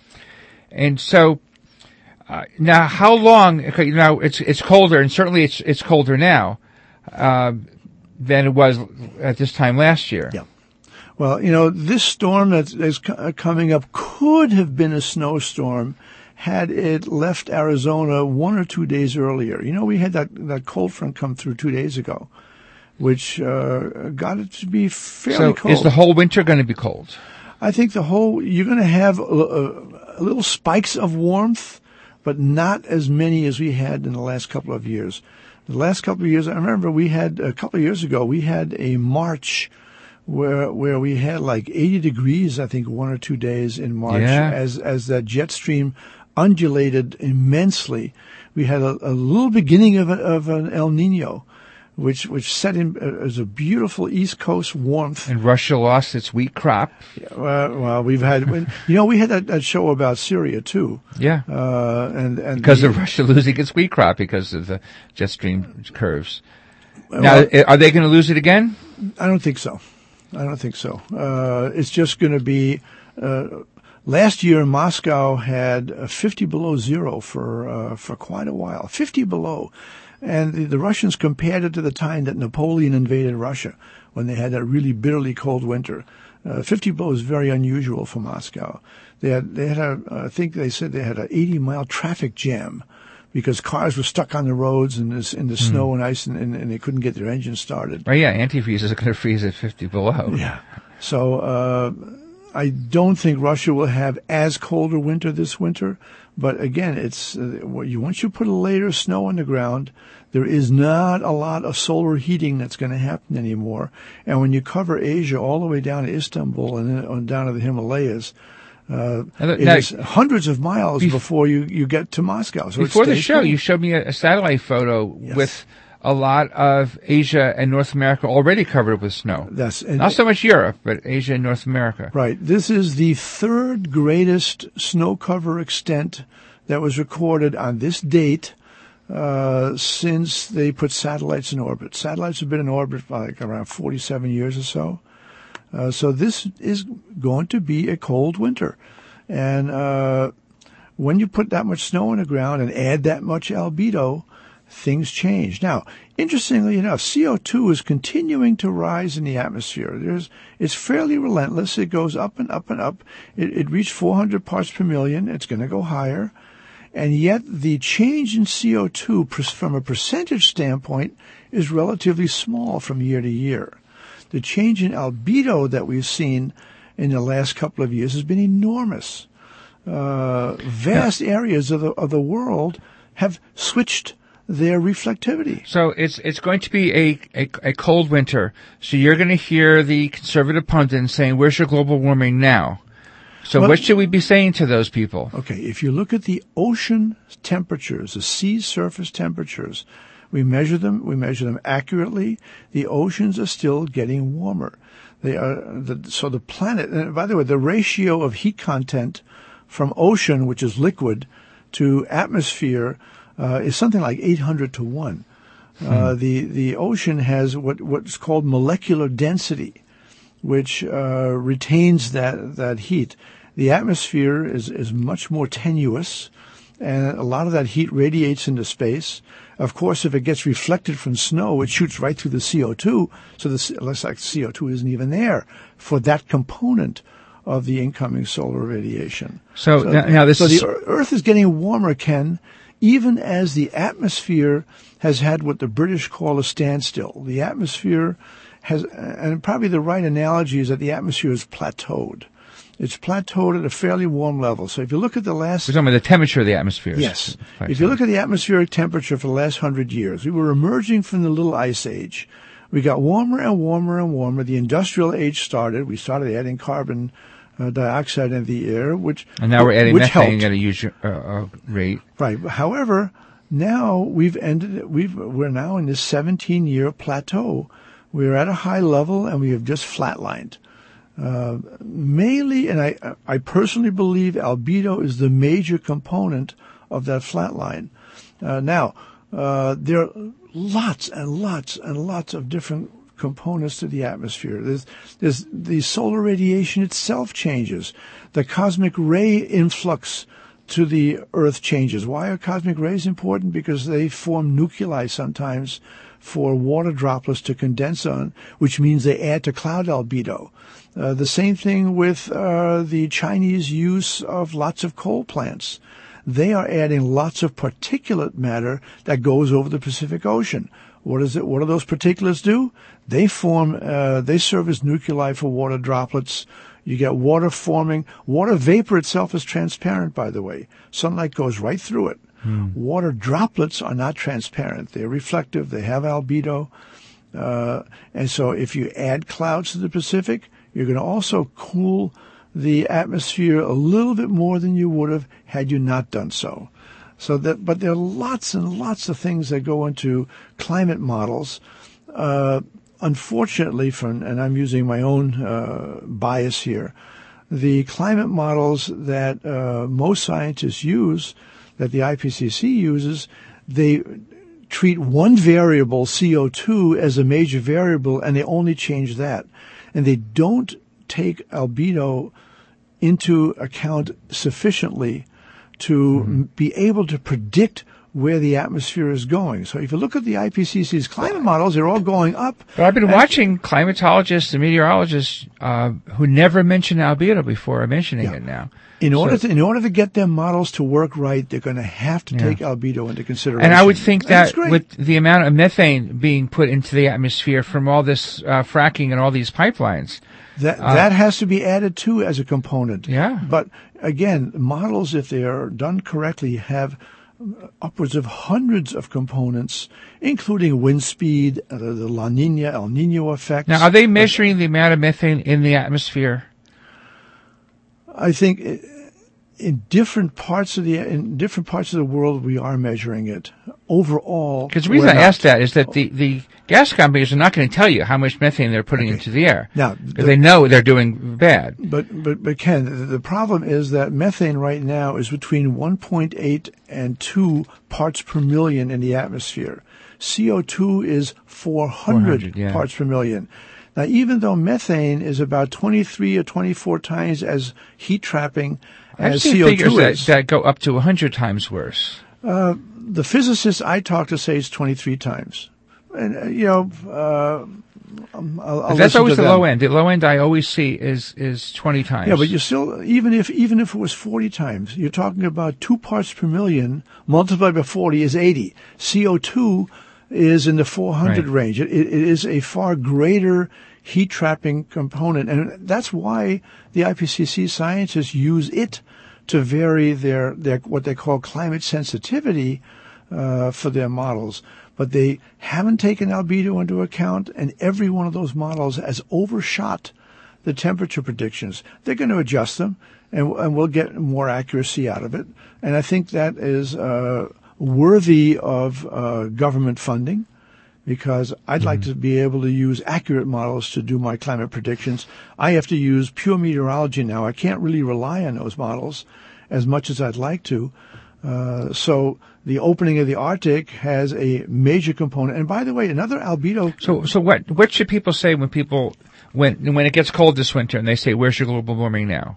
And so, uh, now how long, okay, now it's, it's colder, and certainly it's, it's colder now, uh, than it was at this time last year. Yeah. Well, you know, this storm that is co- coming up could have been a snowstorm had it left Arizona one or two days earlier. You know, we had that, that cold front come through two days ago, which uh, got it to be fairly So cold. is the whole winter going to be cold? I think the whole, you're going to have a, a, a little spikes of warmth, but not as many as we had in the last couple of years. The last couple of years, I remember we had, a couple of years ago, we had a March where where we had like eighty degrees, I think, one or two days in March, Yeah. as as that jet stream undulated immensely. we had a, a little beginning of, a, of an El Nino, which which set in uh, as a beautiful East Coast warmth. And Russia lost its wheat crop. Uh, well, we've had, you know, we had that, that show about Syria too. Yeah. Uh, and, and because the, of Russia losing its wheat crop because of the jet stream curves. Well, now, are they going to lose it again? I don't think so. I don't think so. Uh, it's just going to be, uh, last year Moscow had uh, fifty below zero for, uh, for quite a while. fifty below. And the, the Russians compared it to the time that Napoleon invaded Russia, when they had that really bitterly cold winter. Uh, fifty below is very unusual for Moscow. They had, they had a, I think they said they had an eighty mile traffic jam because cars were stuck on the roads in this, in the mm. snow and ice and, and, and they couldn't get their engines started. Oh yeah, antifreeze is going to freeze at fifty below. Yeah. So, uh, I don't think Russia will have as cold a winter this winter. But again, it's uh, once you put a layer of snow on the ground, there is not a lot of solar heating that's going to happen anymore. And when you cover Asia all the way down to Istanbul and then on down to the Himalayas, uh, it now, is hundreds of miles bef- before you, you get to Moscow. So before the show, cool. you showed me a, a satellite photo yes. with a lot of Asia and North America already covered with snow. That's and, not so much Europe, but Asia and North America. Right. This is the third greatest snow cover extent that was recorded on this date uh, since they put satellites in orbit. Satellites have been in orbit for like around forty-seven years or so. Uh, so this is going to be a cold winter. And uh, when you put that much snow on the ground and add that much albedo, things change. Now, interestingly enough, C O two is continuing to rise in the atmosphere. There's, it's fairly relentless. It goes up and up and up. It, it reached four hundred parts per million. It's going to go higher. And yet the change in C O two from a percentage standpoint is relatively small from year to year. The change in albedo that we've seen in the last couple of years has been enormous. Uh, vast yeah. areas of the, of the world have switched their reflectivity. So it's it's going to be a, a, a cold winter. So you're going to hear the conservative pundits saying, where's your global warming now? So well, what should we be saying to those people? Okay, if you look at the ocean temperatures, the sea surface temperatures, we measure them, we measure them accurately. The oceans are still getting warmer. They are, the, so the planet, and by the way, the ratio of heat content from ocean, which is liquid, to atmosphere uh, is something like eight hundred to one. Hmm. Uh, the, the ocean has what, what's called molecular density, which uh, retains that, that heat. The atmosphere is, is much more tenuous, and a lot of that heat radiates into space. Of course, if it gets reflected from snow, it shoots right through the C O two, so the, it looks like C O two isn't even there for that component of the incoming solar radiation. So, so now, now this so is... the Earth is getting warmer, Ken, even as the atmosphere has had what the British call a standstill. The atmosphere has, and probably the right analogy is that the atmosphere has plateaued. It's plateaued at a fairly warm level. So if you look at the last... We're talking about the temperature of the atmosphere. Yes. If you look at the atmospheric temperature for the last hundred years, we were emerging from the little ice age. We got warmer and warmer and warmer. The industrial age started. We started adding carbon uh, dioxide into the air, which And now we're adding which methane helped. at a huge uh, uh, rate. Right. However, now we've ended, we've, we're now in this seventeen-year plateau. We're at a high level and we have just flatlined. Uh, mainly, and I, I personally believe albedo is the major component of that flat line. Uh, now, uh, there are lots and lots and lots of different components to the atmosphere. There's, there's the solar radiation itself changes. The cosmic ray influx to the Earth changes. Why are cosmic rays important? Because they form nuclei sometimes for water droplets to condense on, which means they add to cloud albedo. Uh, the same thing with uh, the Chinese use of lots of coal plants. They are adding lots of particulate matter that goes over the Pacific Ocean. What is it? What do those particulates do? They form. Uh, they serve as nuclei for water droplets. You get water forming. Water vapor itself is transparent, by the way. Sunlight goes right through it. Hmm. Water droplets are not transparent. They're reflective. They have albedo. Uh, and so if you add clouds to the Pacific, you're going to also cool the atmosphere a little bit more than you would have had you not done so. So that, but there are lots and lots of things that go into climate models. Uh, unfortunately, from, and I'm using my own uh, bias here, the climate models that uh, most scientists use, that the I P C C uses, they treat one variable, C O two, as a major variable, and they only change that. And they don't take albedo into account sufficiently to mm-hmm. be able to predict where the atmosphere is going. So if you look at the I P C C's climate models, they're all going up. But I've been watching climatologists and meteorologists uh, who never mentioned albedo before are mentioning Yeah. it now. In order So- to in order to get their models to work right, they're going to have to Yeah. take albedo into consideration. And I would think That's that great. with the amount of methane being put into the atmosphere from all this uh, fracking and all these pipelines, That Uh, that has to be added too as a component. Yeah. But again, models, if they are done correctly, have upwards of hundreds of components, including wind speed, uh, the La Nina, El Nino effects. now are they measuring the amount of methane in the atmosphere? I think i- in different parts of the in different parts of the world we are measuring it. Overall, Because the reason we're I not. asked that is that the, the gas companies are not going to tell you how much methane they're putting Okay. into the air. Now, because the- they know they're doing bad. But, but, but Ken, the, the problem is that methane right now is between one point eight and two parts per million in the atmosphere. C O two is four hundred, four hundred, yeah. parts per million. Now, even though methane is about twenty-three or twenty-four times as heat trapping I've as seen C O two figures that, is, that go up to one hundred times worse. the physicists I talk to say it's twenty-three times. And, uh, you know, uh, um, I'll, I'll But that's listen always to the them. low end. The low end I always see is, is twenty times. Yeah, but you still, even if even if it was forty times, you're talking about two parts per million multiplied by forty is eighty. C O two is in the four hundred Right. range. It, it is a far greater heat trapping component, and that's why the I P C C scientists use it to vary their, their what they call climate sensitivity uh, for their models. But they haven't taken albedo into account, and every one of those models has overshot the temperature predictions. They're going to adjust them, and, and we'll get more accuracy out of it. And I think that is uh, worthy of uh, government funding, because I'd Mm-hmm. like to be able to use accurate models to do my climate predictions. I have to use pure meteorology now. I can't really rely on those models as much as I'd like to. Uh, so the opening of the Arctic has a major component. And by the way, another albedo. So, so what, what should people say when people, when, when it gets cold this winter and they say, where's your global warming now?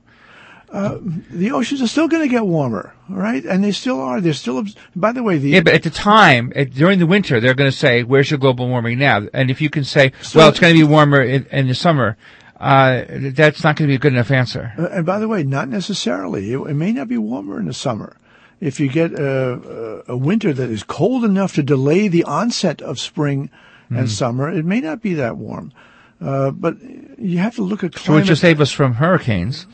The oceans are still going to get warmer, right? And they still are. They're still. abs- By the way, the Yeah, but at the time, at, during the winter, they're going to say, where's your global warming now? And if you can say, So- well, it's going to be warmer in, in the summer, uh, that's not going to be a good enough answer. Uh, and by the way, not necessarily. It, it may not be warmer in the summer. If you get a, a, a winter that is cold enough to delay the onset of spring Hmm. and summer, it may not be that warm. Uh, but you have to look at So it climate. should save us from hurricanes.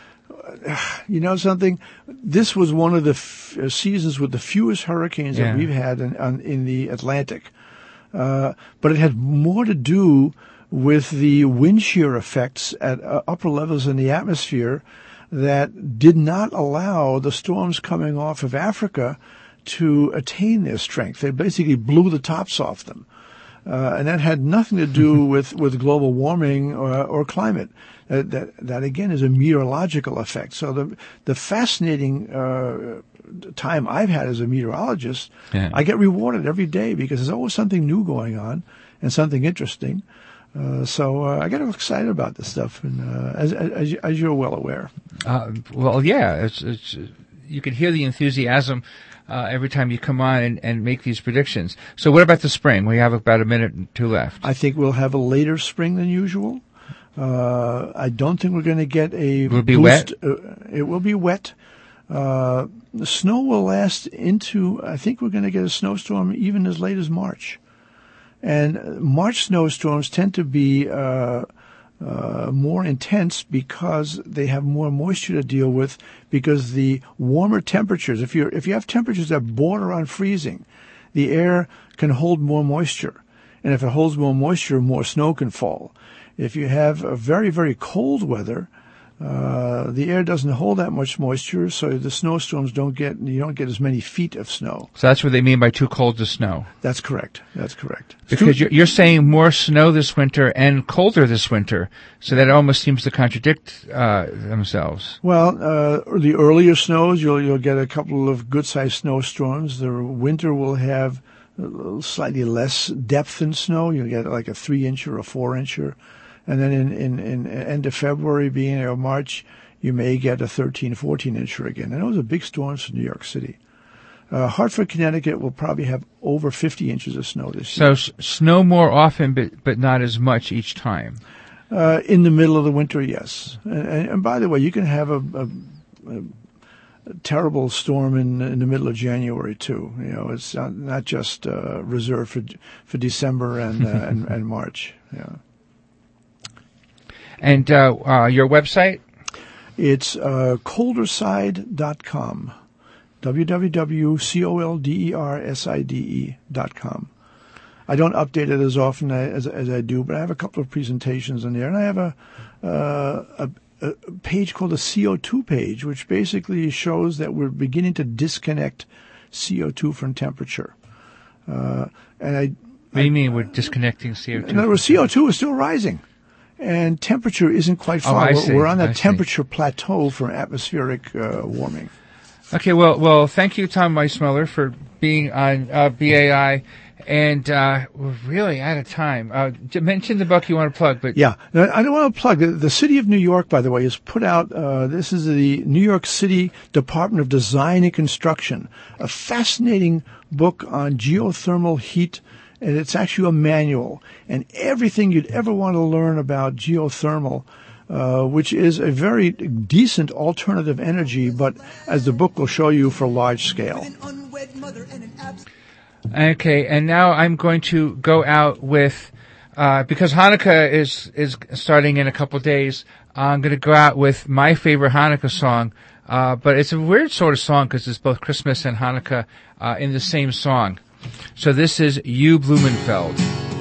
You know something? This was one of the f- uh, seasons with the fewest hurricanes Yeah. that we've had in, on, in the Atlantic. Uh, but it had more to do with the wind shear effects at uh, upper levels in the atmosphere that did not allow the storms coming off of Africa to attain their strength. They basically blew the tops off them. Uh, and that had nothing to do with, with global warming or, or climate. Uh, that, that again is a meteorological effect. So the, the fascinating, uh, time I've had as a meteorologist, Yeah. I get rewarded every day because there's always something new going on and something interesting. Uh, so, uh, I get excited about this stuff, and, uh, as, as, as you're well aware. Uh, well, yeah, it's, it's, you can hear the enthusiasm uh, every time you come on and, and make these predictions. So what about the spring? We have about a minute and two left. I think we'll have a later spring than usual. Uh, I don't think we're going to get a Will it be boost. Uh, it will be wet. Uh, the snow will last into, I think we're going to get a snowstorm even as late as March. And uh, March snowstorms tend to be uh, uh, more intense because they have more moisture to deal with, because the warmer temperatures, if you if you have temperatures that border on freezing, the air can hold more moisture. And if it holds more moisture, more snow can fall. If you have a very, very cold weather, Uh, the air doesn't hold that much moisture, so the snowstorms don't get, you don't get as many feet of snow. So that's what they mean by too cold to snow. That's correct. That's correct. Because you're, you're saying more snow this winter and colder this winter, so that almost seems to contradict uh, themselves. Well, uh, the earlier snows, you'll you'll get a couple of good-sized snowstorms. The winter will have slightly less depth in snow. You'll get like a three-incher or a four-incher. And then in, in, in end of February, beginning of March, you may get a thirteen, fourteen-incher again. And those are big storms for New York City. Uh, Hartford, Connecticut will probably have over fifty inches of snow this year. So s- snow more often, but, but not as much each time. Uh, in the middle of the winter, yes. And, and, and by the way, you can have a, a, a, a terrible storm in, in the middle of January too. You know, it's not, not just uh, reserved for for December and uh, and, and March. Yeah. And uh, uh, your website? It's uh, colderside dot com. w w w dot colderside dot com. I don't update it as often as, as I do, but I have a couple of presentations in there. And I have a, uh, a, a page called the C O two page, which basically shows that we're beginning to disconnect C O two from temperature. Uh, and I, What do you mean we're disconnecting C O two? in other words, C O two is still rising. And temperature isn't quite Oh, far. I we're, see. we're on I that see. temperature plateau for atmospheric uh, warming. Okay, well, well, thank you, Tom Weissmuller, for being on uh, B A I. And uh, we're really out of time. Uh, to mention the book you want to plug, but Yeah, Now, I don't want to plug the, the city of New York. By the way, has put out. Uh, this is the New York City Department of Design and Construction, a fascinating book on geothermal heat, and it's actually a manual and everything you'd ever want to learn about geothermal. Uh, which is a very decent alternative energy, but as the book will show you, for large scale. Okay, and now I'm going to go out with, uh, because Hanukkah is, is starting in a couple days, I'm going to go out with my favorite Hanukkah song, uh, but it's a weird sort of song because it's both Christmas and Hanukkah, uh, in the same song. So this is You Blumenfeld.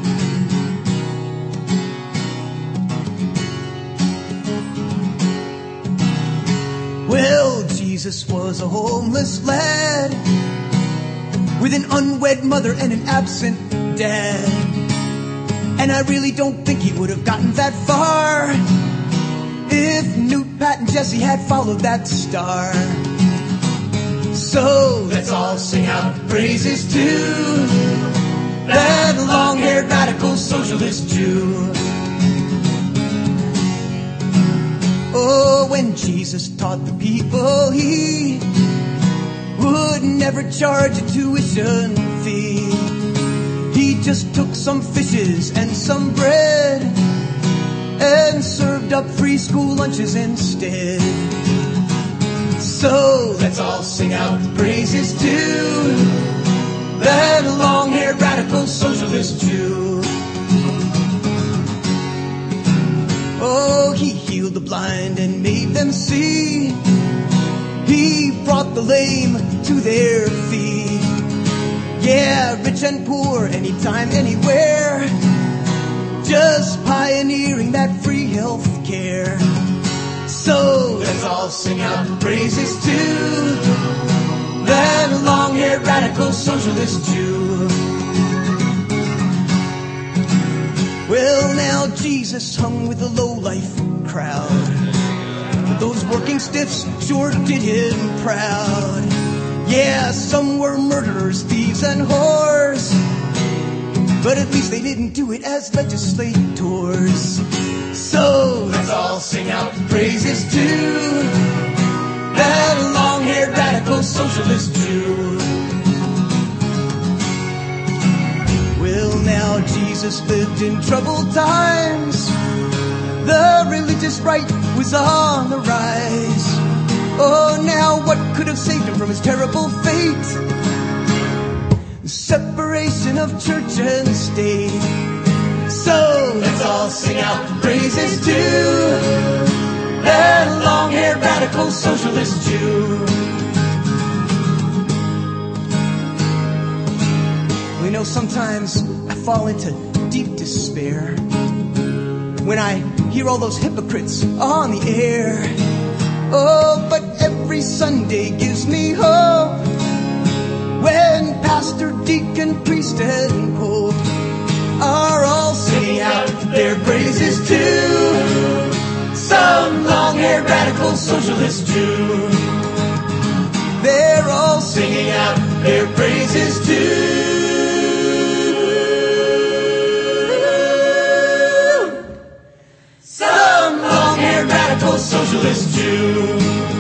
Well, Jesus was a homeless lad with an unwed mother and an absent dad. And I really don't think he would have gotten that far if Newt, Pat, and Jesse had followed that star. So let's all sing out praises to that long-haired radical socialist Jew. Oh, when Jesus taught the people, he would never charge a tuition fee. He just took some fishes and some bread and served up free school lunches instead. So let's all sing out praises to that long-haired radical socialist Jew. Oh, he healed the blind and made them see. He brought the lame to their feet. Yeah, rich and poor, anytime, anywhere. Just pioneering that free health care. So let's all sing out praises to that long-haired radical socialist Jew. Well, now Jesus hung with the low-life crowd, but those working stiffs sure did him proud. Yeah, some were murderers, thieves, and whores, but at least they didn't do it as legislators. So let's all sing out praises to that long-haired radical socialist Jew. Well, now Jesus lived in troubled times. The religious right was on the rise. Oh, now what could have saved him from his terrible fate? The separation of church and state. So let's all sing out praises to that long-haired radical socialist Jew. You know, sometimes I fall into deep despair when I hear all those hypocrites on the air. Oh, but every Sunday gives me hope when pastor, deacon, priest, and pope are all singing out their praises to some long-haired radical socialist Jew. They're all singing out their praises to some long-haired radical socialist Jew.